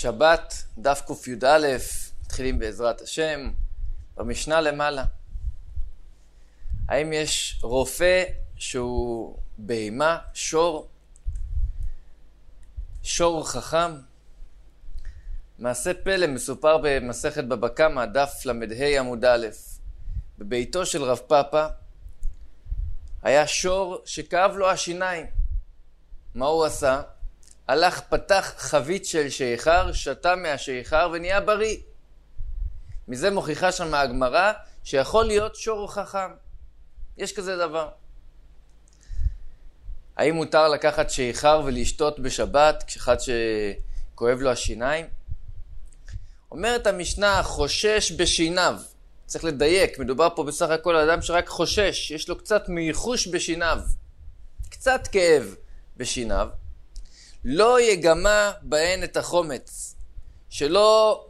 שבת, דף ק"א, מתחילים בעזרת השם, במשנה למעלה. האם יש רופא שהוא בהמה, שור חכם? מעשה פלא מסופר במסכת בבא קמא, דף ל"ה עמוד א'. בביתו של רב פאפא היה שור שכאב לו השיניים. מה הוא עשה? הלך, פתח חבית של שיכר, שתה מהשיכר ונהיה בריא. מזה מוכיחה שם הגמרא שיכול להיות שור חכם. יש כזה דבר. האם מותר לקחת שיכר ולשתות בשבת כשאחד שכואב לו השיניים? אומרת המשנה, חושש בשיניו. צריך לדייק, מדובר פה בסך הכל על אדם שרק חושש, יש לו קצת מייחוש בשיניו, קצת כאב בשיניו. לא יגמה בהן את החומץ, שלא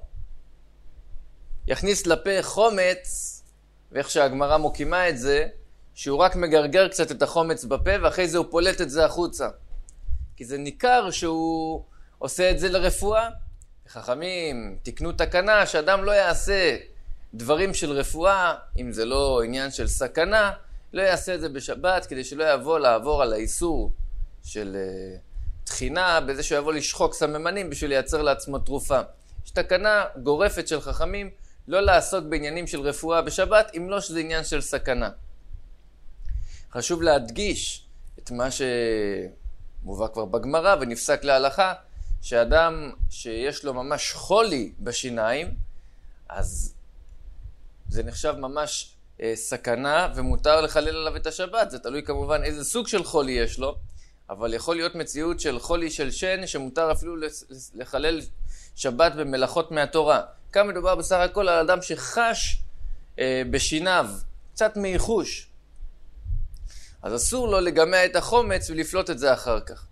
יכניס לפה חומץ, ואיך שהגמרא מוקימה את זה, שהוא רק מגרגר קצת את החומץ בפה, ואחרי זה הוא פולט את זה החוצה. כי זה ניכר שהוא עושה את זה לרפואה. חכמים תקנו תקנה שאדם לא יעשה דברים של רפואה, אם זה לא עניין של סכנה, לא יעשה את זה בשבת, כדי שלא יבוא לעבור על האיסור של תחינה, בזה שהוא יבוא לשחוק סממנים בשביל לייצר לעצמו תרופה. יש תקנה גורפת של חכמים, לא לעסוק בעניינים של רפואה בשבת, אם לא שזה עניין של סכנה. חשוב להדגיש את מה שמובא כבר בגמרא ונפסק להלכה, שאדם שיש לו ממש חולי בשיניים, אז זה נחשב ממש סכנה ומותר לחלל עליו את השבת. זה תלוי כמובן איזה סוג של חולי יש לו, אבל יכול להיות מציאות של חולי של שן שמותר אפילו לחלל שבת במלאכות מהתורה. כאן מדובר בסך הכל על אדם שחש בשיניו, קצת מייחוש. אז אסור לו לגמע את החומץ ולפלוט את זה אחר כך.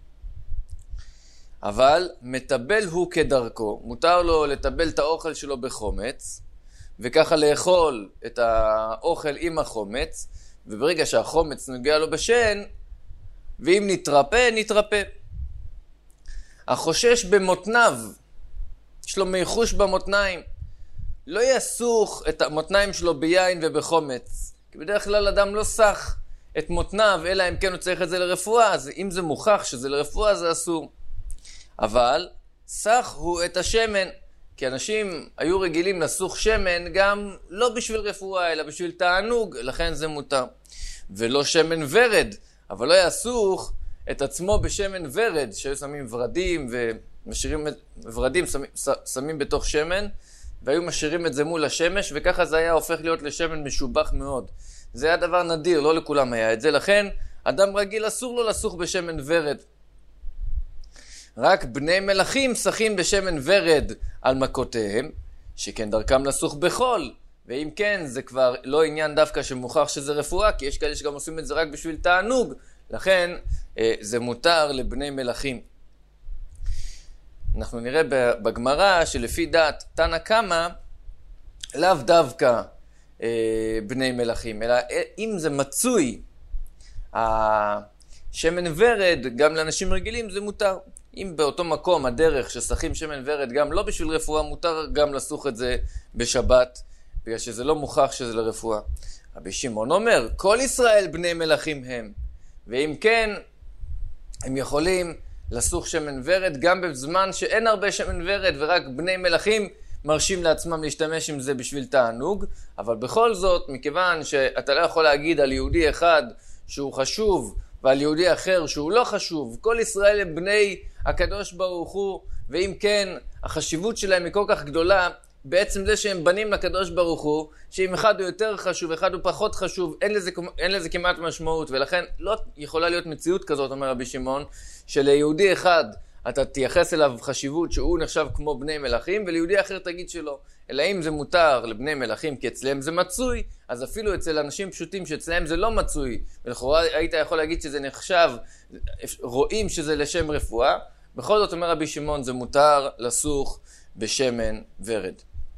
אבל מטבל הוא כדרכו, מותר לו לטבל את האוכל שלו בחומץ, וככה לאכול את האוכל עם החומץ, וברגע שהחומץ נוגע לו בשן, ואם נתרפא, נתרפא. החושש במותניו, יש לו מייחוש במותניים, לא יסוך את המותניים שלו ביין ובחומץ, כי בדרך כלל אדם לא סח את מותניו, אלא אם כן הוא צריך את זה לרפואה, אז אם זה מוכח שזה לרפואה, זה אסור. אבל סח הוא את השמן, כי אנשים היו רגילים לסוך שמן גם לא בשביל רפואה, אלא בשביל תענוג, לכן זה מותר. ולא שמן ורד, אבל לא יסוך את עצמו בשמן ורד, שהיו שמים ורדים ומשאירים ורדים שמים בתוך שמן, והיו משאירים את זה מול השמש, וככה זה היה הופך להיות לשמן משובח מאוד. זה היה דבר נדיר, לא לכולם היה את זה, לכן אדם רגיל אסור לו לסוך בשמן ורד. רק בני מלכים שחים בשמן ורד על מכותיהם, שכן דרכם לסוך בחול, ואם כן זה כבר לא עניין דווקא שמוכח שזה רפואה, כי יש כאלה שגם עושים את זה רק בשביל תענוג, לכן זה מותר לבני מלכים. אנחנו נראה בגמרא שלפי דעת תנא קמא, לאו דווקא בני מלכים, אלא אם זה מצוי השמן ורד, גם לאנשים רגילים זה מותר. אם באותו מקום הדרך ששחים שמן ורד גם לא בשביל רפואה, מותר גם לסוך את זה בשבת, בגלל שזה לא מוכח שזה לרפואה. רבי שמעון אומר, כל ישראל בני מלכים הם, ואם כן, הם יכולים לסוך שמן ורד גם בזמן שאין הרבה שמן ורד, ורק בני מלכים מרשים לעצמם להשתמש עם זה בשביל תענוג, אבל בכל זאת, מכיוון שאתה לא יכול להגיד על יהודי אחד שהוא חשוב, ועל יהודי אחר שהוא לא חשוב, כל ישראל הם בני הקדוש ברוך הוא, ואם כן, החשיבות שלהם היא כל כך גדולה, בעצם זה שהם בנים לקדוש ברוך הוא, שאם אחד הוא יותר חשוב, אחד הוא פחות חשוב, אין לזה כמעט משמעות, ולכן לא יכולה להיות מציאות כזאת, אומר רבי שמעון, שליהודי אחד אתה תייחס אליו חשיבות שהוא נחשב כמו בני מלכים, וליהודי אחר תגיד שלא. אלא אם זה מותר לבני מלכים כי אצלם זה מצוי, אז אפילו אצל אנשים פשוטים שאצלם זה לא מצוי, ולכאורה היית יכול להגיד שזה נחשב, רואים שזה לשם רפואה, בכל זאת אומר רבי שמעון זה מותר לסוך בשמן ורד.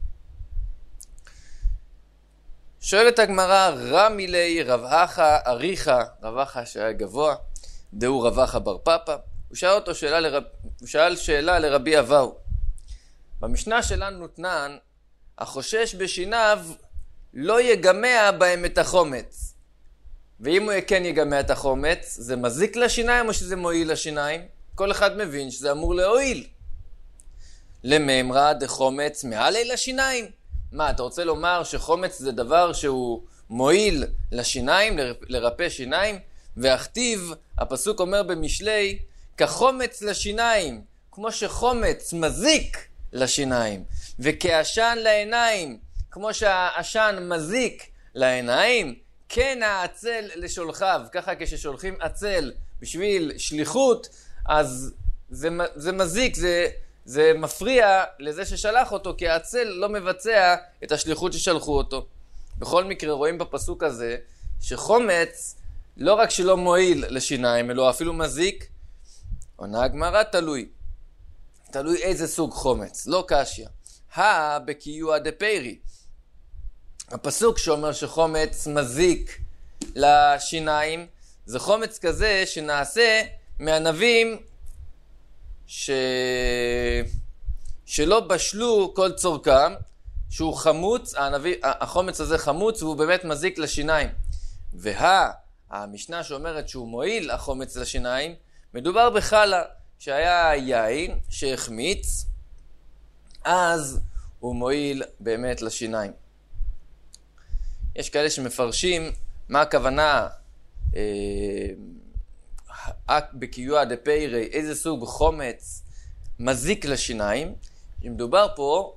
שואלת הגמרא, רמי לי רב אחא אריכא, רב אחא שהיה גבוה, דהו רב אחא בר פאפא, הוא שאל שאלה לרבי אבאו, במשנה שלנו תנן, החושש בשיניו לא יגמע בהם את החומץ. ואם הוא כן יגמע את החומץ, זה מזיק לשיניים או שזה מועיל לשיניים? כל אחד מבין שזה אמור להועיל. לממרא דחומץ מעלי לשיניים. מה, אתה רוצה לומר שחומץ זה דבר שהוא מועיל לשיניים, לרפא שיניים? והכתיב, הפסוק אומר במשלי, כחומץ לשיניים, כמו שחומץ מזיק לשיניים, וכעשן לעיניים, כמו שהעשן מזיק לעיניים, כן העצל לשולחיו. ככה כששולחים עצל בשביל שליחות, אז זה מזיק, זה מפריע לזה ששלח אותו, כי העצל לא מבצע את השליחות ששלחו אותו. בכל מקרה רואים בפסוק הזה שחומץ לא רק שלא מועיל לשיניים, אלא אפילו מזיק. עונה הגמרא, תלוי איזה סוג חומץ, לא קשיא. בקיוע דפיירי. הפסוק שאומר שחומץ מזיק לשיניים, זה חומץ כזה שנעשה מענבים שלא בשלו כל צורכם, שהוא חמוץ, החומץ הזה חמוץ והוא באמת מזיק לשיניים. המשנה שאומרת שהוא מועיל החומץ לשיניים, מדובר בחלה, שהיה יין שהחמיץ, אז הוא מועיל באמת לשיניים. יש כאלה שמפרשים מה הכוונה בקיוע דפיירי, איזה סוג חומץ מזיק לשיניים. מדובר פה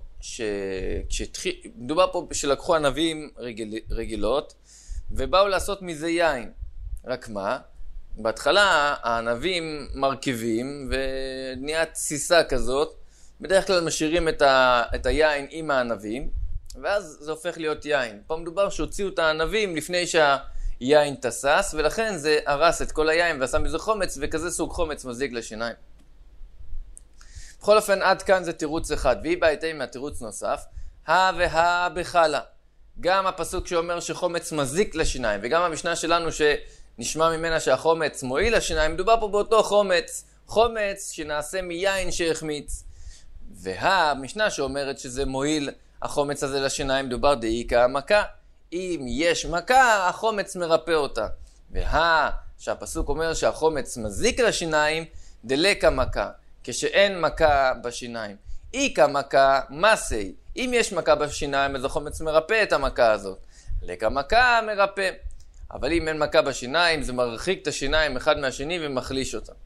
שלקחו ענבים רגילות ובאו לעשות מזה יין. רק מה? בהתחלה הענבים מרכיבים ונהיה תסיסה כזאת, בדרך כלל משאירים את היין עם הענבים, ואז זה הופך להיות יין. פה מדובר שהוציאו את הענבים לפני שהיין תסס, ולכן זה הרס את כל היין ועשה מזה חומץ, וכזה סוג חומץ מזיק לשיניים. בכל אופן, עד כאן זה תירוץ אחד, והיא בעייתי מהתירוץ נוסף, בחלה. גם הפסוק שאומר שחומץ מזיק לשיניים, וגם המשנה שלנו שנשמע ממנה שהחומץ מועיל לשיניים, מדובר פה באותו חומץ שנעשה מיין שהחמיץ. והמשנה שאומרת שזה מועיל החומץ הזה לשיניים, מדובר דאיקה מכה. אם יש מכה, החומץ מרפא אותה. שהפסוק אומר שהחומץ מזיק לשיניים, דלקה מכה, כשאין מכה בשיניים. איקה מכה מסי, אם יש מכה בשיניים, אז החומץ מרפא את המכה הזאת. לקה מכה מרפא. אבל אם אין מכה בשיניים, זה מרחיק את השיניים אחד מהשני ומחליש אותם.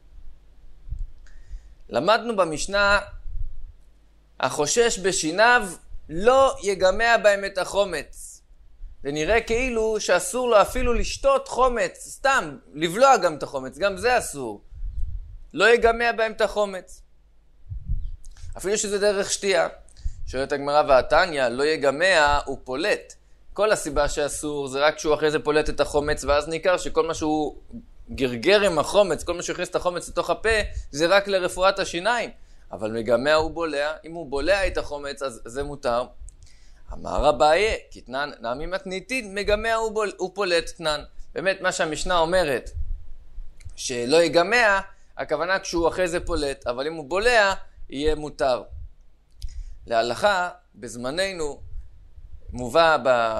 למדנו במשנה, החושש בשיניו לא יגמע בהם את החומץ. זה נראה כאילו שאסור לו אפילו לשתות חומץ, סתם, לבלוע גם את החומץ, גם זה אסור. לא יגמע בהם את החומץ. אפילו שזה דרך שתייה. שואלת הגמרא והתניא, לא יגמע הוא פולט. כל הסיבה שאסור זה רק שהוא אחרי זה פולט את החומץ, ואז ניכר שכל מה שהוא גרגר עם החומץ, כל מה שהכניס את החומץ לתוך הפה, זה רק לרפואת השיניים. אבל מגמע הוא בולע, אם הוא בולע את החומץ אז זה מותר. אמר אביי, כתנן נמי מתניתין, מגמע הוא פולט תנן. באמת מה שהמשנה אומרת, שלא יגמע, הכוונה כשהוא אחרי זה פולט, אבל אם הוא בולע, יהיה מותר. להלכה, בזמננו, מובא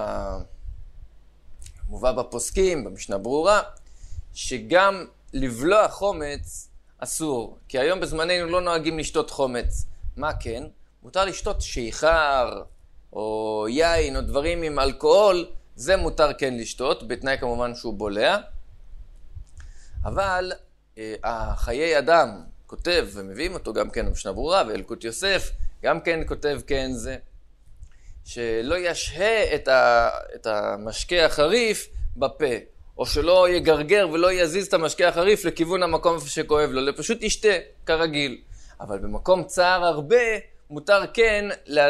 בפוסקים, במשנה ברורה, שגם לבלוע חומץ אסור. כי היום בזמננו לא נוהגים לשתות חומץ. מה כן? מותר לשתות שיכר, או יין, או דברים עם אלכוהול, זה מותר כן לשתות, בתנאי כמובן שהוא בולע. אבל החיי אדם כותב, ומביאים אותו גם כן במשנה ברורה, ואלקוט יוסף, גם כן כותב כן זה, שלא ישהה את המשקה החריף בפה, או שלא יגרגר ולא יזיז את המשקה החריף לכיוון המקום שכואב לו, פשוט ישתה כרגיל. אבל במקום צער הרבה, מותר כן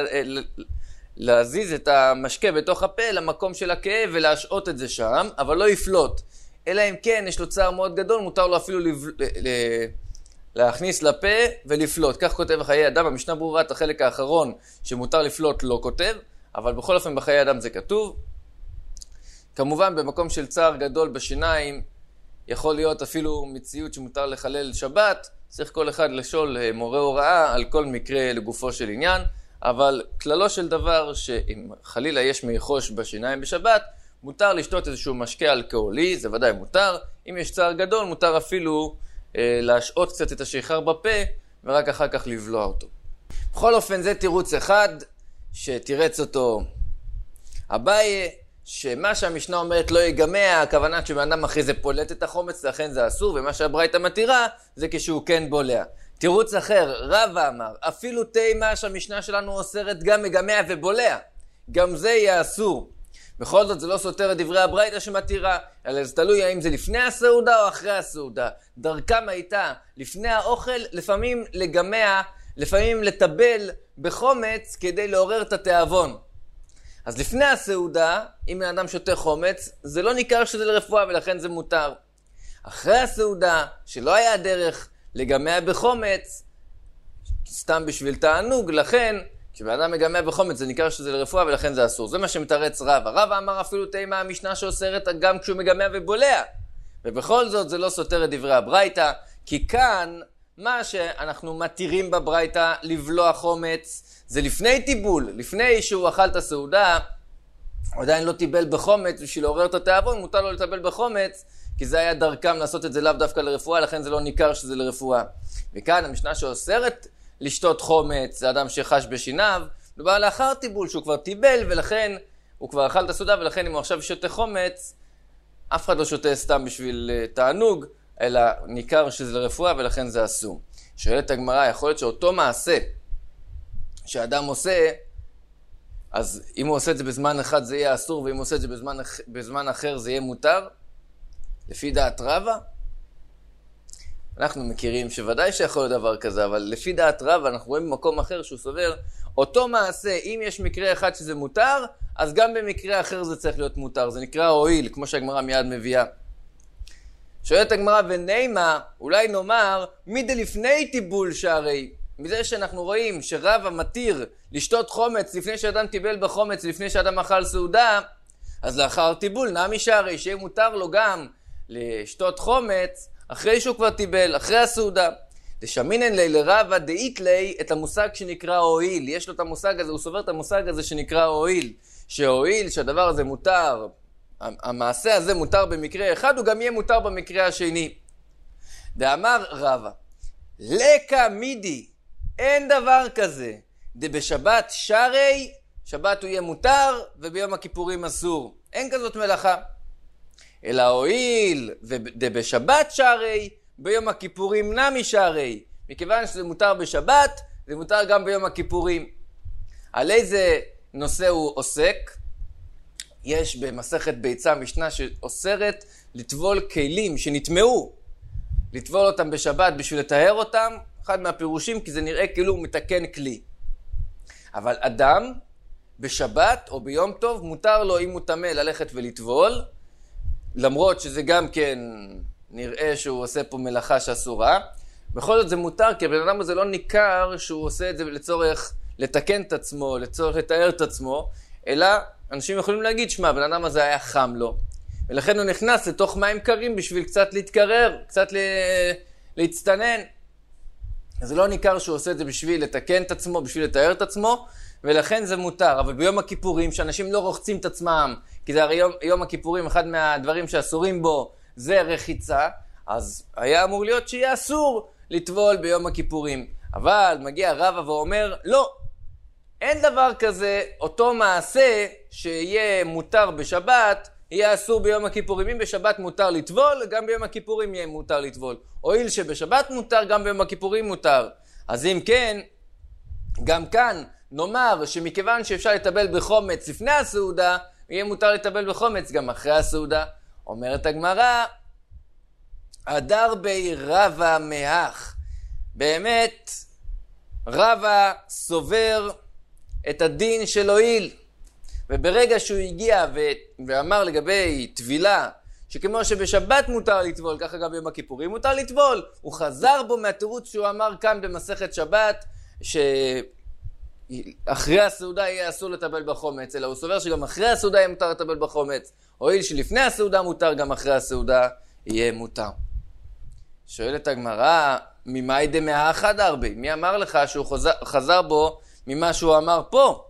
להזיז את המשקה בתוך הפה למקום של הכאב ולהשעות את זה שם, אבל לא יפלוט. אלא אם כן יש לו צער מאוד גדול, מותר לו אפילו להכניס לפה ולפלוט. כך כותב חיי אדם, במשנה ברורה את החלק האחרון שמותר לפלוט לא כותב, אבל בכל אופן בחיי אדם זה כתוב. כמובן במקום של צער גדול בשיניים, יכול להיות אפילו מציאות שמותר לחלל שבת, צריך כל אחד לשאול מורה הוראה על כל מקרה לגופו של עניין, אבל כללו של דבר שאם חלילה יש מיחוש בשיניים בשבת, מותר לשתות איזשהו משקה אלכוהולי, זה ודאי מותר. אם יש צער גדול, מותר אפילו להשעות קצת את השיכר בפה, ורק אחר כך לבלוע אותו. בכל אופן, זה תירוץ אחד שתירץ אותו אביי, שמה שהמשנה אומרת לא יגמע, הכוונה שבן אדם אחרי זה פולט את החומץ, לכן זה אסור, ומה שהברייתא מתירה זה כשהוא כן בולע. תירוץ אחר, רבא אמר, אפילו תימה שהמשנה שלנו אוסרת גם מגמע ובולע, גם זה יהיה אסור. בכל זאת זה לא סותר את דברי הברייתא שמתירה, אלא זה תלוי האם זה לפני הסעודה או אחרי הסעודה. דרכם הייתה לפני האוכל, לפעמים לגמע, לפעמים לטבל בחומץ כדי לעורר את התיאבון. אז לפני הסעודה, אם האדם שותה חומץ, זה לא ניכר שזה לרפואה ולכן זה מותר. אחרי הסעודה, שלא היה דרך לגמע בחומץ, סתם בשביל תענוג, לכן כשבאדם מגמע בחומץ זה ניכר שזה לרפואה ולכן זה אסור. זה מה שמתרץ רבא. רבא אמר אפילו תימה המשנה שאוסרת גם כשהוא מגמע ובולע. ובכל זאת זה לא סותר את דברי הברייתא, כי כאן מה שאנחנו מתירים בברייתא לבלוע חומץ, זה לפני טיבול, לפני שהוא אכל את הסעודה, הוא עדיין לא טיבל בחומץ, בשביל לעורר את התיאבון, מותר לו לטבל בחומץ, כי זה היה דרכם לעשות את זה לאו דווקא לרפואה, לכן זה לא ניכר שזה לרפואה. וכאן המשנה שאוסרת לשתות חומץ, זה אדם שחש בשיניו, מדובר לאחר טיבול, שהוא כבר טיבל, ולכן הוא כבר אכל את הסעודה, ולכן אם הוא עכשיו שותה חומץ, אף אחד לא שותה סתם בשביל תענוג, אלא ניכר שזה לרפואה, ולכן זה אסור. שואלת הגמרא, יכול להיות שאותו מעשה שאדם עושה, אז אם הוא עושה את זה בזמן אחד זה יהיה אסור, ואם הוא עושה את זה בזמן אחר זה יהיה מותר? לפי דעת רבא? אנחנו מכירים שוודאי שיכול להיות דבר כזה, אבל לפי דעת רבא אנחנו רואים במקום אחר שהוא סובר, אותו מעשה, אם יש מקרה אחד שזה מותר, אז גם במקרה אחר זה צריך להיות מותר. זה נקרא הועיל, כמו שהגמרא מיד מביאה. שואלת הגמרא, ונימה, אולי נאמר, מדלפני טיבול שהרי, מזה שאנחנו רואים שרבא מתיר לשתות חומץ לפני שאדם טיבל בחומץ, לפני שאדם אכל סעודה, אז לאחר טיבול נמי שהרי, שיהיה מותר לו גם לשתות חומץ, אחרי שהוא כבר טיבל, אחרי הסעודה. דשמינן לי לרבא דאית לי את המושג שנקרא הועיל. יש לו את המושג הזה, הוא סובר את המושג הזה שנקרא הועיל. שהועיל, שהדבר הזה מותר, המעשה הזה מותר במקרה אחד, הוא גם יהיה מותר במקרה השני. דאמר רבא, לקה מידי, אין דבר כזה. דבשבת שרי, שבת הוא יהיה מותר, וביום הכיפורים אסור. אין כזאת מלאכה. אלא הועיל, ודבשבת שרי, ביום הכיפורים נמי שרי. מכיוון שזה מותר בשבת, זה מותר גם ביום הכיפורים. על איזה נושא הוא עוסק? יש במסכת ביצה משנה שאוסרת לטבול כלים שנטמעו, לטבול אותם בשבת בשביל לטהר אותם, אחד מהפירושים, כי זה נראה כאילו הוא מתקן כלי. אבל אדם בשבת או ביום טוב מותר לו, אם הוא טמא, ללכת ולטבול, למרות שזה גם כן נראה שהוא עושה פה מלאכה שאסורה. בכל זאת זה מותר, כי הבן אדם הזה לא ניכר שהוא עושה את זה לצורך לתקן את עצמו, לצורך לתאר את עצמו, אלא אנשים יכולים להגיד, שמע, הבן אדם הזה היה חם לו, ולכן הוא נכנס לתוך מים קרים בשביל קצת להתקרר, קצת להצטנן. אז זה לא ניכר שהוא עושה את זה בשביל לתקן את עצמו, בשביל לתאר את עצמו, ולכן זה מותר. אבל ביום הכיפורים, שאנשים לא רוחצים את עצמם, כי זה הרי יום הכיפורים, אחד מהדברים שאסורים בו זה רחיצה, אז היה אמור להיות שיהיה אסור לטבול ביום הכיפורים. אבל מגיע רבא ואומר, לא, אין דבר כזה, אותו מעשה שיהיה מותר בשבת, יהיה אסור ביום הכיפורים. אם בשבת מותר לטבול, גם ביום הכיפורים יהיה מותר לטבול. הואיל שבשבת מותר, גם ביום הכיפורים מותר. אז אם כן, גם כאן נאמר שמכיוון שאפשר לטבל בחומץ לפני הסעודה, יהיה מותר לטבל בחומץ גם אחרי הסעודה. אומרת הגמרא, הדר בי רבא מהך. באמת, רבא סובר את הדין של הועיל. וברגע שהוא הגיע ואמר לגבי טבילה, שכמו שבשבת מותר לטבול, ככה גם ביום הכיפורים מותר לטבול, הוא חזר בו מהתירוץ שהוא אמר כאן במסכת שבת, שאחרי הסעודה יהיה אסור לטבל בחומץ, אלא הוא סובר שגם אחרי הסעודה יהיה מותר לטבל בחומץ. הועיל שלפני הסעודה מותר, גם אחרי הסעודה יהיה מותר. שואלת הגמרא, ממאי דמאה אחד הרבה? מי אמר לך שהוא חזר בו ממה שהוא אמר פה?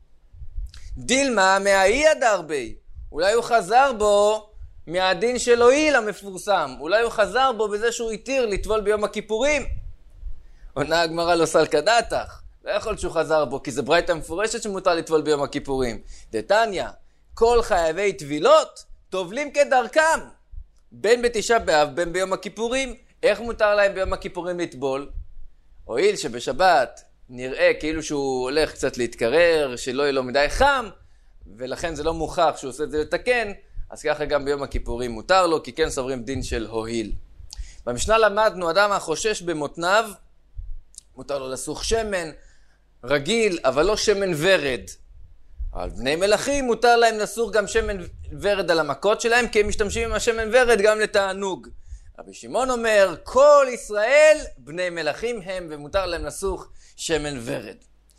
דילמה מהאי עד הרבה. אולי הוא חזר בו מהדין של הועיל המפורסם. אולי הוא חזר בו בזה שהוא התיר לטבול ביום הכיפורים. עונה הגמרא לא סלקא דעתך. לא יכול שהוא חזר בו, כי זה ברייתא מפורשת שמותר לטבול ביום הכיפורים. דתניא, כל חייבי טבילות טובלים כדרכם. בין בתשעה באב, בין ביום הכיפורים. איך מותר להם ביום הכיפורים לטבול? הועיל שבשבת נראה כאילו שהוא הולך קצת להתקרר, שלא יהיה לו מדי חם, ולכן זה לא מוכח שהוא עושה את זה לתקן, אז ככה גם ביום הכיפורים מותר לו, כי כן סוברים דין של הועיל. במשנה למדנו, אדם החושש במותניו, מותר לו לסוך שמן רגיל, אבל לא שמן ורד. אבל בני מלכים מותר להם לסוך גם שמן ורד על המכות שלהם, כי הם משתמשים עם השמן ורד גם לתענוג. רבי שמעון אומר, כל ישראל בני מלכים הם, ומותר להם לסוך שמן ורד.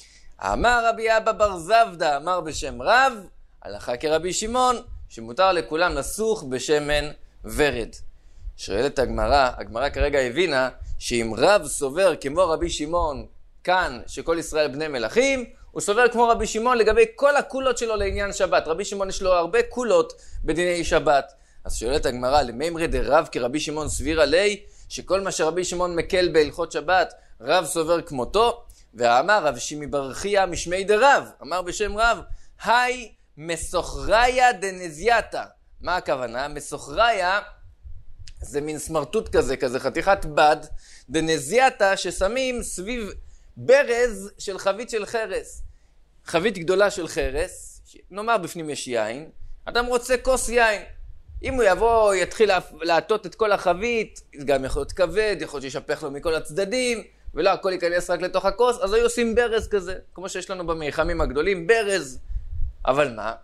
אמר רבי אבא בר זבדא, אמר בשם רב, הלכה כרבי שמעון, שמותר לכולם לסוך בשמן ורד. שואלת הגמרא כרגע הבינה, שאם רב סובר כמו רבי שמעון כאן, שכל ישראל בני מלכים, הוא סובר כמו רבי שמעון לגבי כל הקולות שלו לעניין שבת. רבי שמעון יש לו הרבה קולות בדיני שבת. אז שואלת הגמרא, למימרי דרב כרבי שמעון סבירה לי, שכל מה שרבי שמעון מקל בהלכות שבת, רב סובר כמותו, ואמר רב שימי בר חייא משמי דרב, אמר בשם רב, היי מסוכריה דנזייתא. מה הכוונה? מסוכריה זה מין סמרטוט כזה חתיכת בד, דנזייתא ששמים סביב ברז של חבית של חרס. חבית גדולה של חרס, נאמר בפנים יש יין, אדם רוצה כוס יין. אם הוא יבוא, יתחיל לעטות את כל החבית, גם יכול להיות כבד, יכול להיות שישפך לו מכל הצדדים, ולא הכל ייכנס רק לתוך הכוס, אז היו עושים ברז כזה, כמו שיש לנו במיחמים הגדולים, ברז. אבל מה?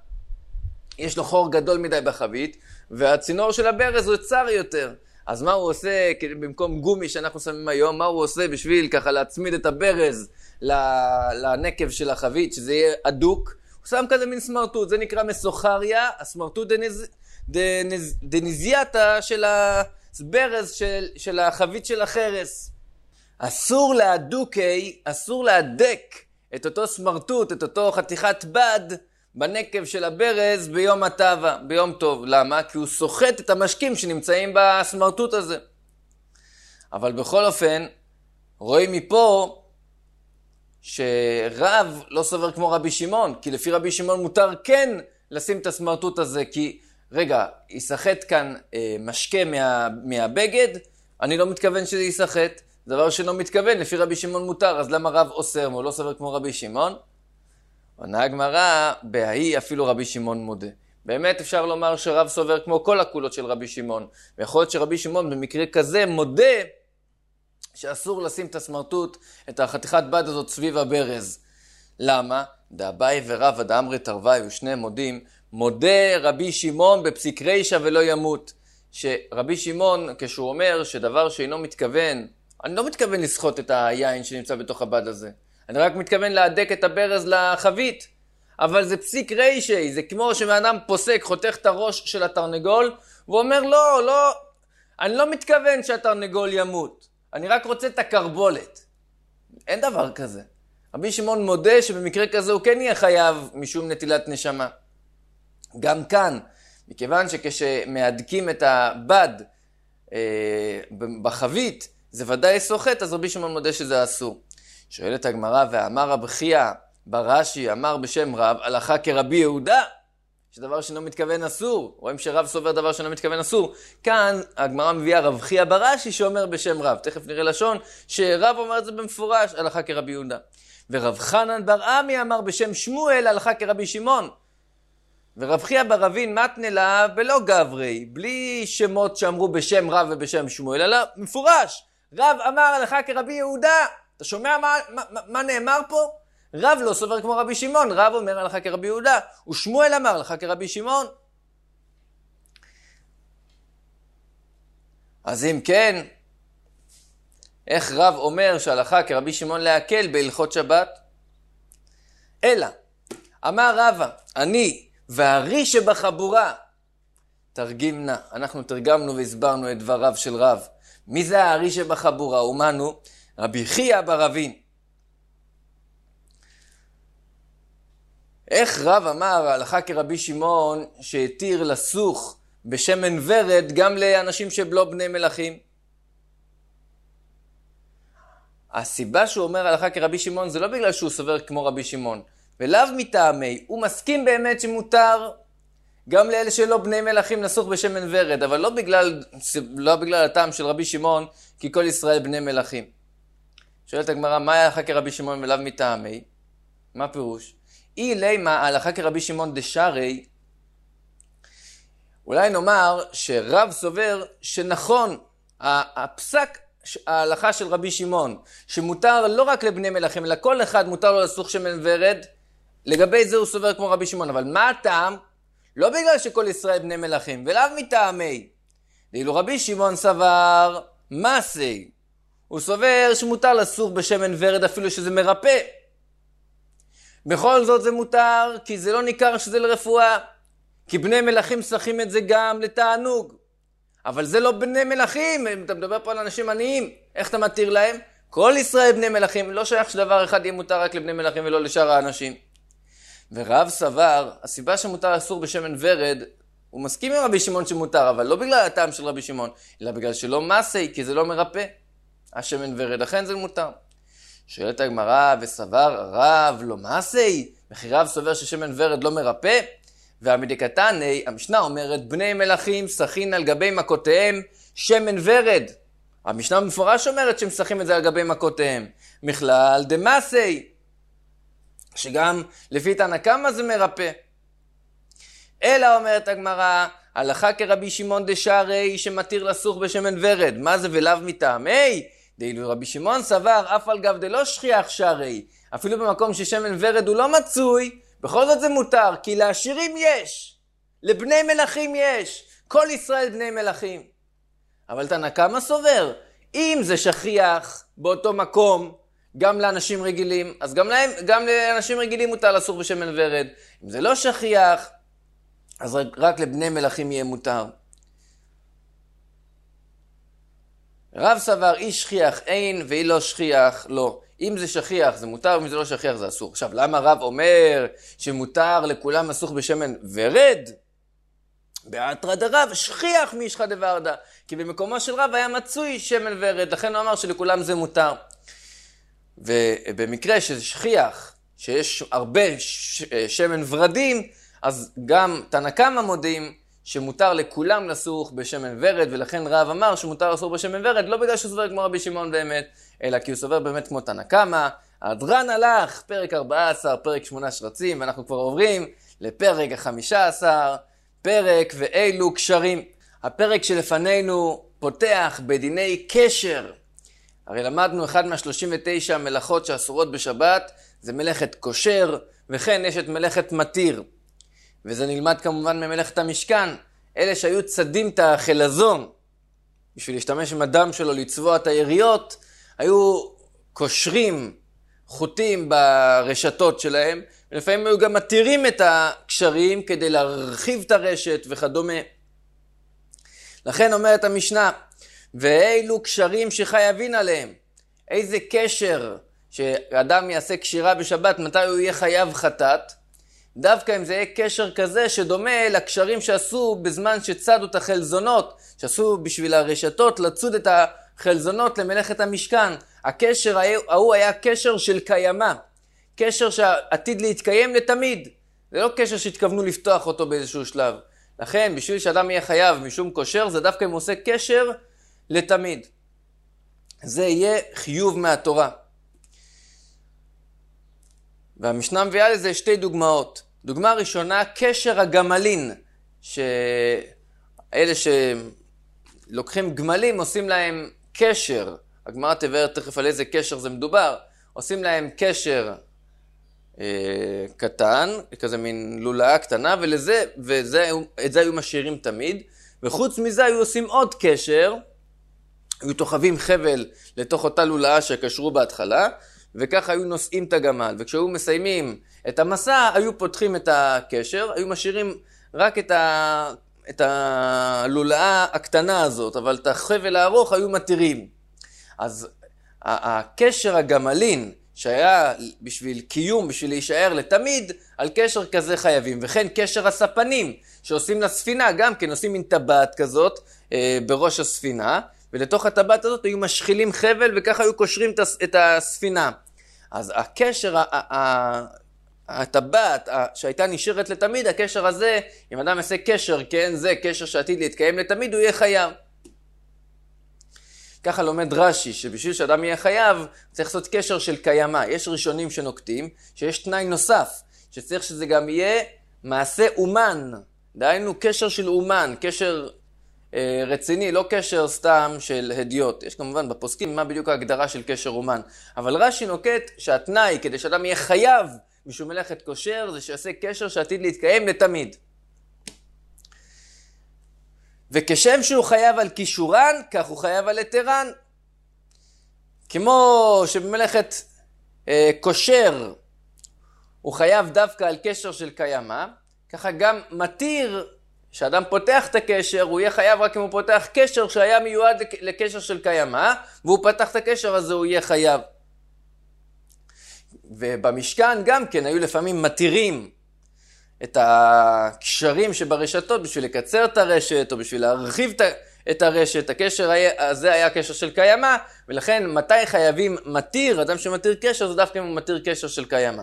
יש לו חור גדול מדי בחבית, והצינור של הברז הוא צר יותר. אז מה הוא עושה, במקום גומי שאנחנו שמים היום, מה הוא עושה בשביל ככה להצמיד את הברז לנקב של החבית, שזה יהיה אדוק? הוא שם כזה מין סמרטוט, זה נקרא מסוכריה, הסמרטוט דנזייתא של הברז של החבית של החרס. אסור להדק את אותו סמרטוט, את אותו חתיכת בד, בנקב של הברז ביום הטבע, ביום טוב. למה? כי הוא סוחט את המשקים שנמצאים בסמרטוט הזה. אבל בכל אופן, רואים מפה שרב לא סובר כמו רבי שמעון, כי לפי רבי שמעון מותר כן לשים את הסמרטוט הזה, כי רגע, יסחט כאן משקה מהבגד, אני לא מתכוון שזה יסחט, דבר שלא מתכוון, לפי רבי שמעון מותר, אז למה רב אוסר, הוא לא סובר כמו רבי שמעון? עונה הגמרא, בהאי אפילו רבי שמעון מודה. באמת אפשר לומר שרב סובר כמו כל הקולות של רבי שמעון, ויכול להיות שרבי שמעון במקרה כזה מודה שאסור לשים את הסמרטוט, את החתיכת בד הזאת סביב הברז. למה? דאביי ורבא דאמרי תרווי ושניהם מודים, מודה רבי שמעון בפסיק רישא ולא ימות. שרבי שמעון כשהוא אומר שדבר שאינו מתכוון, אני לא מתכוון לסחוט את היין שנמצא בתוך הבד הזה. אני רק מתכוון להדק את הברז לחבית. אבל זה פסיק רישי, זה כמו שמאדם פוסק, חותך את הראש של התרנגול, ואומר לא, אני לא מתכוון שהתרנגול ימות. אני רק רוצה את הקרבולת. אין דבר כזה. רבי שמעון מודה שבמקרה כזה הוא כן יהיה חייב משום נטילת נשמה. גם כאן, מכיוון שכשמהדקים את הבד בחבית, זה ודאי סוחט, אז רבי שמעון מודה שזה אסור. שואלת הגמרא, ואמר רב חייא ברש"י, אמר בשם רב, הלכה כרבי יהודה, שדבר שאינו מתכוון אסור. רואים שרב סובר דבר שאינו מתכוון אסור. כאן הגמרא מביאה רב חייא ברש"י שאומר בשם רב. תכף נראה לשון שרב אומר את זה במפורש, הלכה כרבי יהודה. ורב חנן בר עמי אמר בשם שמואל, הלכה כרבי שמעון. ורב חייא ברבין מתנה לה בלא גברי, בלי שמות שאמרו בשם רב ובשם שמואל, אלא מפורש. רב אמר הלכה כרבי יהודה. אתה שומע מה נאמר פה? רב לא סובר כמו רבי שמעון, רב אומר הלכה כרבי יהודה, ושמואל אמר הלכה כרבי שמעון. אז אם כן, איך רב אומר שהלכה כרבי שמעון להקל בהלכות שבת? אלא, אמר רבא, אני והרי שבחבורה, תרגימנה, אנחנו תרגמנו והסברנו את דבריו של רב. מי זה הארי שבחבורה? אומנו רבי חייא בר אבין. איך רב אמר הלכה כרבי שמעון שהתיר לסוך בשמן ורד גם לאנשים שבלא בני מלכים? הסיבה שהוא אומר הלכה כרבי שמעון זה לא בגלל שהוא סובר כמו רבי שמעון, ולאו מטעמי, הוא מסכים באמת שמותר גם לאלה שלא בני מלכים לסוך בשמן ורד, אבל לא בגלל הטעם של רבי שמעון, כי כל ישראל בני מלכים. שואלת הגמרא, מה הלכה כרבי שמעון ולאו מטעמי? מה פירוש? אי לימה הלכה כרבי שמעון דשארי, אולי נאמר שרב סובר שנכון, הפסק ההלכה של רבי שמעון, שמותר לא רק לבני מלכים, אלא כל אחד מותר לו לסוך שמן ורד, לגבי זה הוא סובר כמו רבי שמעון. אבל מה הטעם? לא בגלל שכל ישראל בני מלכים, ולאו מטעמי. ואילו רבי שמעון סבר מסי, הוא סובר שמותר לסוך בשמן ורד אפילו שזה מרפא. בכל זאת זה מותר, כי זה לא ניכר שזה לרפואה. כי בני מלכים סכים את זה גם לתענוג. אבל זה לא בני מלכים, אתה מדבר פה על אנשים עניים, איך אתה מתיר להם? כל ישראל בני מלכים, לא שייך שדבר אחד יהיה מותר רק לבני מלכים ולא לשאר האנשים. ורב סבר, הסיבה שמותר אסור בשמן ורד, הוא מסכים עם רבי שמעון שמותר, אבל לא בגלל הטעם של רבי שמעון, אלא בגלל שלא מסי, כי זה לא מרפא. השמן ורד, לכן זה מותר. שואלת הגמרא, וסבר רב לא מסי, וכי רב סובר ששמן ורד לא מרפא? והמדיקתני, המשנה אומרת, בני מלכים סכין על גבי מכותיהם שמן ורד. המשנה במפורש אומרת שהם סכים את זה על גבי מכותיהם. מכלל דמסי, שגם לפי תנא קמא זה מרפא. אלא אומרת הגמרא, הלכה כרבי שמעון דשארי שמתיר לסוך בשמן ורד. מה זה ולאו מטעמי? דאילו רבי שמעון סבר אף על גב דלא שכיח שרי. אפילו במקום ששמן ורד הוא לא מצוי, בכל זאת זה מותר, כי לעשירים יש, לבני מלכים יש, כל ישראל בני מלכים. אבל תנא קמא סובר, אם זה שכיח באותו מקום, גם לאנשים רגילים, אז גם לאנשים רגילים מותר לסוך בשמן ורד. אם זה לא שכיח, אז רק לבני מלכים יהיה מותר. רב סבר, אי שכיח אין, ואי לא שכיח לא. אם זה שכיח זה מותר, אם זה לא שכיח זה אסור. עכשיו, למה רב אומר שמותר לכולם לסוך בשמן ורד? באתרא דרב, שכיח מישחא דוורדא. כי במקומו של רב היה מצוי שמן ורד, לכן הוא אמר שלכולם זה מותר. ובמקרה שזה שכיח, שיש הרבה שמן ורדים, אז גם תנא קמא מודים שמותר לכולם לסוך בשמן ורד, ולכן רב אמר שמותר לסוך בשמן ורד, לא בגלל שהוא סובר כמו רבי שמעון באמת, אלא כי הוא סובר באמת כמו תנא קמא. הדרן הלך, פרק 14, פרק 8 שרצים, ואנחנו כבר עוברים לפרק 15, פרק ואילו קשרים. הפרק שלפנינו פותח בדיני קשר. הרי למדנו אחד מה-39 מלאכות שאסורות בשבת, זה מלאכת קושר, וכן יש את מלאכת מתיר. וזה נלמד כמובן ממלאכת המשכן. אלה שהיו צדים את החלזון, בשביל להשתמש עם הדם שלו לצבוע את היריות, היו קושרים חוטים ברשתות שלהם, ולפעמים היו גם מתירים את הקשרים כדי להרחיב את הרשת וכדומה. לכן אומרת המשנה, ואילו קשרים שחייבים עליהם. איזה קשר שאדם יעשה קשירה בשבת, מתי הוא יהיה חייב חטאת? דווקא אם זה יהיה קשר כזה שדומה לקשרים שעשו בזמן שצדו את החלזונות, שעשו בשביל הרשתות לצוד את החלזונות למלאכת המשכן. הקשר ההוא היה קשר של קיימה, קשר שעתיד להתקיים לתמיד. זה לא קשר שהתכוונו לפתוח אותו באיזשהו שלב. לכן בשביל שאדם יהיה חייב משום קושר, זה דווקא אם הוא עושה קשר לתמיד. זה יהיה חיוב מהתורה. והמשנה מביאה לזה שתי דוגמאות. דוגמה ראשונה, קשר הגמלין, שאלה שלוקחים גמלים עושים להם קשר. הגמרא תבאר תכף על איזה קשר זה מדובר. עושים להם קשר קטן, כזה מין לולאה קטנה, ואת זה היו משאירים תמיד. וחוץ מזה היו עושים עוד קשר, היו תוחבים חבל לתוך אותה לולאה שקשרו בהתחלה, וככה היו נושאים את הגמל. וכשהיו מסיימים את המסע, היו פותחים את הקשר, היו משאירים רק את הלולאה הקטנה הזאת, אבל את החבל הארוך היו מתירים. אז הקשר הגמלין שהיה בשביל קיום, בשביל להישאר לתמיד, על קשר כזה חייבים. וכן קשר הספנים שעושים לספינה, גם כן עושים מין טבעת כזאת בראש הספינה, ולתוך הטבעת הזאת היו משחילים חבל וככה היו קושרים את הספינה. אז הקשר, הטבעת שהייתה נשארת לתמיד, הקשר הזה, אם אדם עושה קשר, כן, זה קשר שעתיד להתקיים לתמיד, הוא יהיה חייב. ככה לומד רש"י, שבשביל שאדם יהיה חייב, צריך לעשות קשר של קיימה. יש ראשונים שנוקטים, שיש תנאי נוסף, שצריך שזה גם יהיה מעשה אומן. דהיינו קשר של אומן, קשר רציני, לא קשר סתם של הדיוט. יש כמובן בפוסקים מה בדיוק ההגדרה של קשר אומן. אבל רש"י נוקט שהתנאי כדי שאדם יהיה חייב משום מלאכת כושר, זה שיעשה קשר שעתיד להתקיים לתמיד. וכשם שהוא חייב על קישורן, כך הוא חייב על היתרן. כמו שבמלאכת כושר הוא חייב דווקא על קשר של קיימה, ככה גם מתיר שאדם פותח את הקשר, הוא יהיה חייב רק אם הוא פותח קשר שהיה מיועד לקשר של קיימה, והוא פתח את הקשר הזה הוא יהיה חייב. ובמשכן גם כן היו לפעמים מתירים את הקשרים שברשתות בשביל לקצר את הרשת או בשביל להרחיב את הרשת. הקשר הזה היה קשר של קיימה, ולכן מתי חייבים מתיר, אדם שמתיר קשר זה דווקא אם הוא מתיר קשר של קיימה.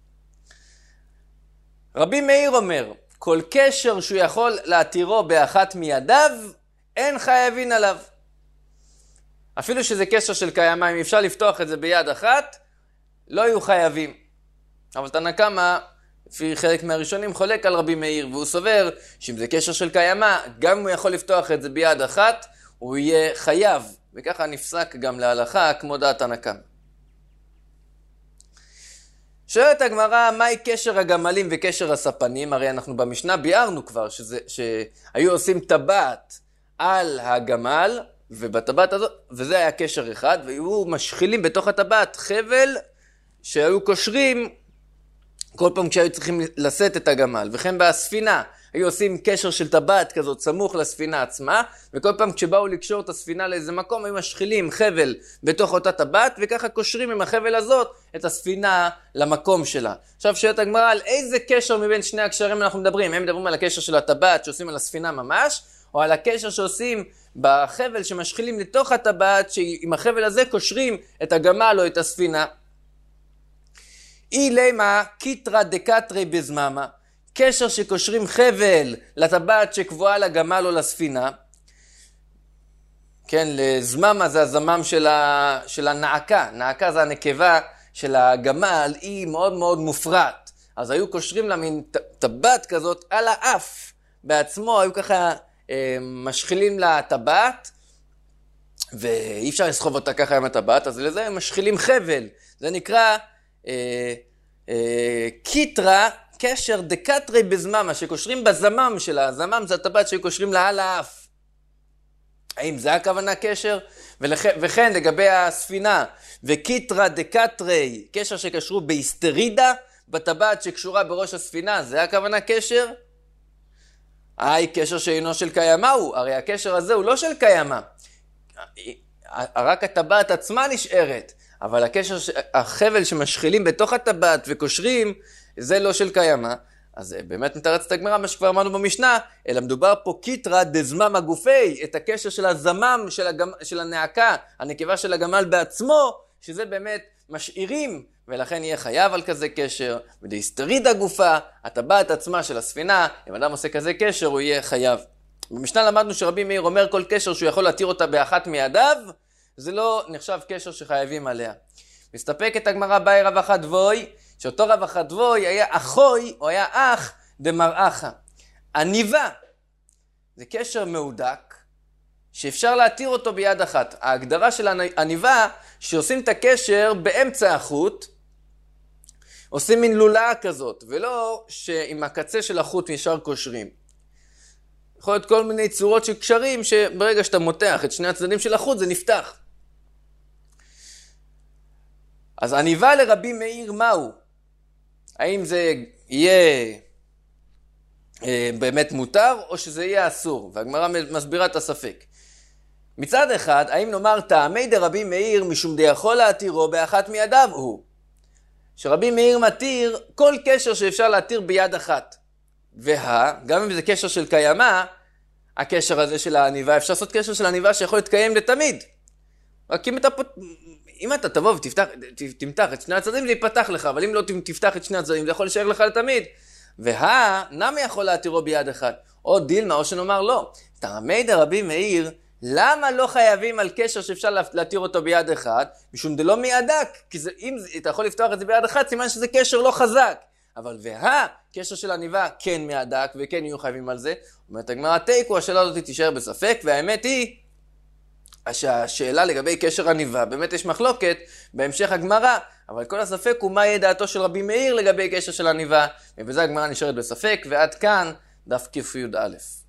רבי מאיר אומר, כל קשר שהוא יכול להתירו באחת מידיו, אין חייבים עליו. אפילו שזה קשר של קיימה, אם אפשר לפתוח את זה ביד אחת, לא יהיו חייבים. אבל תנא קמא, לפי חלק מהראשונים, חולק על רבי מאיר, והוא סובר שאם זה קשר של קיימה, גם אם הוא יכול לפתוח את זה ביד אחת, הוא יהיה חייב. וככה נפסק גם להלכה, כמו דעת תנא קמא. שואלת הגמרא, מהי קשר הגמלים וקשר הספנים? הרי אנחנו במשנה ביארנו כבר שהיו עושים טבעת על הגמל, ובטבעת הזאת, וזה היה קשר אחד, והיו משחילים בתוך הטבעת חבל שהיו קושרים כל פעם כשהיו צריכים לשאת את הגמל. וכן בספינה היו עושים קשר של טבעת כזאת סמוך לספינה עצמה, וכל פעם כשבאו לקשור את הספינה לאיזה מקום היו משחילים חבל בתוך אותה טבעת, וככה קושרים עם החבל הזאת את הספינה למקום שלה. עכשיו שואלת הגמרא, על איזה קשר מבין שני הקשרים אנחנו מדברים? הם מדברים על הקשר של הטבעת שעושים על הספינה ממש, או על הקשר שעושים בחבל שמשחילים לתוך הטבעת, שעם החבל הזה קושרים את הגמל או את הספינה. אי לימה קיטרא דקטרי בזממה, קשר שקושרים חבל לטבעת שקבועה לגמל או לספינה. כן, לזממה זה הזמם של הנעקה. נעקה זה הנקבה של הגמל, היא מאוד מאוד מופרעת. אז היו קושרים לה מין טבעת כזאת על האף בעצמו, היו ככה משחילים לה טבעת, ואי אפשר לסחוב אותה ככה עם הטבעת, אז לזה הם משחילים חבל. זה נקרא קיטרא, קשר דקטרי בזממה, שקושרים בזמם שלה. הזמם זה הטבעת שקושרים לה על האף. האם זה הכוונה קשר? וכן לגבי הספינה, וקיטרא דקטרי, קשר שקשרו בהיסטרידה, בטבעת שקשורה בראש הספינה, זה הכוונה קשר? קשר שאינו של קיימה הוא, הרי הקשר הזה הוא לא של קיימה. רק הטבעת עצמה נשארת, אבל החבל שמשחילים בתוך הטבעת וקושרים, זה לא של קיימה. אז באמת מתרצת הגמרא מה שכבר אמרנו במשנה, אלא מדובר פה קיטרא דזמם הגופי, את הקשר של הזמם של הנעקה, הנקבה של הגמל בעצמו, שזה באמת משאירים, ולכן יהיה חייב על כזה קשר, ודהיסטריד הגופה, הטבעת עצמה של הספינה, אם אדם עושה כזה קשר הוא יהיה חייב. במשנה למדנו שרבי מאיר אומר כל קשר שהוא יכול להתיר אותה באחת מידיו, זה לא נחשב קשר שחייבים עליה. מסתפקת הגמרא באי רב אחדבוי, שאותו רב אחדבוי היה אחוי, או היה אח דמרעך. עניבה, זה קשר מהודק, שאפשר להתיר אותו ביד אחת. ההגדרה של עניבה, שעושים את הקשר באמצע החוט, עושים מין לולאה כזאת, ולא שעם הקצה של החוט ישר קושרים. יכול להיות כל מיני צורות של קשרים, שברגע שאתה מותח את שני הצדדים של החוט, זה נפתח. אז עניבה לרבי מאיר מהו? האם זה יהיה באמת מותר, או שזה יהיה אסור, והגמרא מסבירה את הספק. מצד אחד, האם נאמר טעמי דרבי מאיר משום דיכול להתירו באחת מידיו הוא, שרבי מאיר מתיר כל קשר שאפשר להתיר ביד אחת, גם אם זה קשר של קיימה, הקשר הזה של העניבה, אפשר לעשות קשר של העניבה שיכול להתקיים לתמיד. רק אם אתה תבוא ותמתח את שני הצדדים, זה ייפתח לך, אבל אם לא תפתח את שני הצדדים, זה יכול להישאר לך לתמיד. נמי יכול להתירו ביד אחת, או דילמה, או שנאמר לא. טעמי דרבי מאיר, למה לא חייבים על קשר שאפשר להתיר אותו ביד אחת? משום דלא מידק, כי אם אתה יכול לפתוח את זה ביד אחת, סימן שזה קשר לא חזק. אבל קשר של עניבה כן מהדק, וכן יהיו חייבים על זה. אומרת הגמרא תיקו, השאלה הזאת תישאר בספק, והאמת היא שהשאלה לגבי קשר עניבה, באמת יש מחלוקת בהמשך הגמרא, אבל כל הספק הוא מה יהיה דעתו של רבי מאיר לגבי קשר של עניבה, ובזה הגמרא נשארת בספק, ועד כאן דף קי"א.